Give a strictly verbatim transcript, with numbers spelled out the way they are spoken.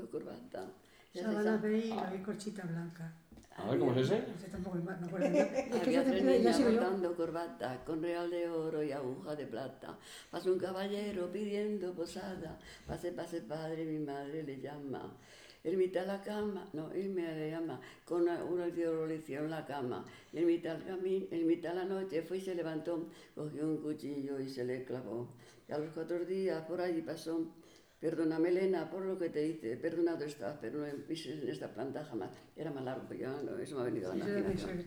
corbata. Sábana beige y corchita blanca. A ver, ¿cómo es ese? Ese tampoco me acuerdo. Es que Había yo tres ya niñas sigo yo. bordando corbata con real de oro y aguja de plata. Pasa un caballero pidiendo posada. Pase, pase, padre, mi madre le llama. Ermita a la cama, no, él me le llama, con una, una le hicieron la cama. Y ermita al camino, ermita a la noche fue y se levantó, cogió un cuchillo y se le clavó. Y a los cuatro días por allí pasó. Perdóname, Elena, por lo que te hice, perdonado estás, pero no pises en esta planta jamás. Era más largo, ya no, eso me ha venido a la Sí, eso es imaginación.